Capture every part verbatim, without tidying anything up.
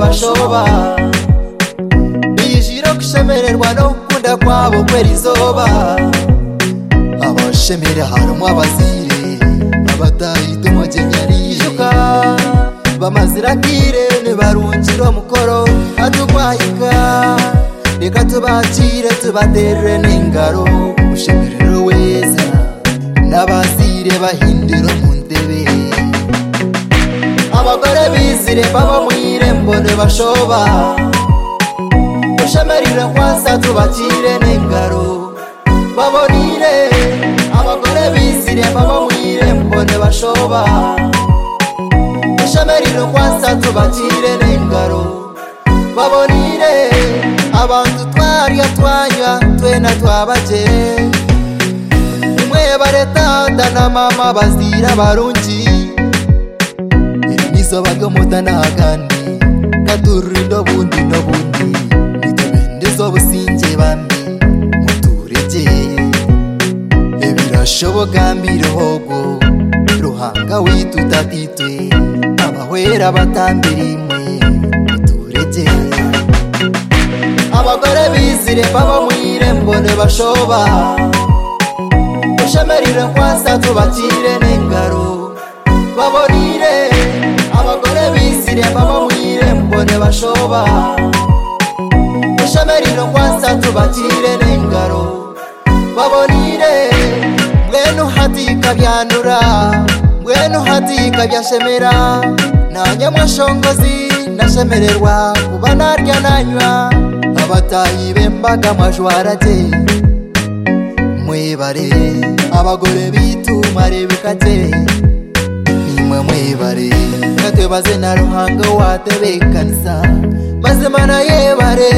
bashoba bijiro kushemererwa no kunda kwabo kwera izoba abashemera harimo abazire abatahita umugenyarijuka bamazira kire ne barungiro mukoro atugwayika reka tubakire tubatere n'ingaro ushemerero weza n'abazire bahindiro mu ndebe abagore bizire baba mwirembo ne bashoba ushemerero kwasa tubakire n'ingaro babonire abagore bizire baba mwirembo ne bashoba ushemerero kwasa tubakire n'ingaro babonire abantu twari atwanya twena twabaje umwe baretata na mama bazira barungi nizo bagomuta nagandi katurindo bundi no bundi nitubendezo businje bambi muturege ebirashoboka mbirogo ruhanga witutatitwe abahwera batambirimwe muturege abagore bizire baba mwirembo ne bashoba ushemerire kwasa tubakire n'ingaro babonire abagore bizire baba mwirembo ne bashoba ushemerire kwasa tubakire n'ingaro babonire mwenu hatika byanura mwenu hatika byashemera nanye mwashongozi nashemererwa kuba narya nanywa abatayi bembaga majwaraje mwebare abagore bitu marebekate nimwe mwebare katebaze na ruhanga watebekanisa maze mana yebare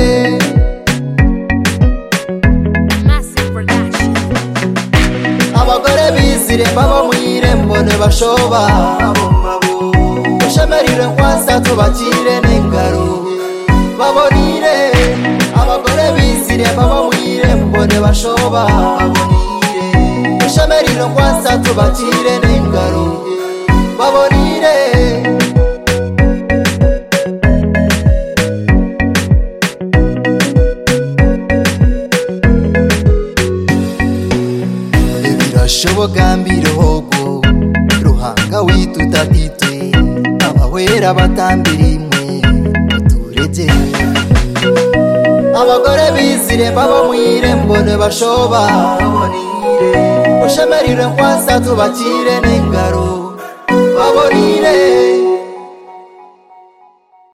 abagore bizire baba mwirembo ne bashoba ushemerire kwasa tubakire n'ingaro babonire abagore bizire baba mwirembo ne bashoba babonire ushemerire kwasa tubakire n'ingaro babonire ebirashoboka mbirogo ruhanga witutatitwe abahwera batambirimwe muturege abagore bizire baba mwirembo ne bashoba ushemerire kwasa tubakire n'ingaro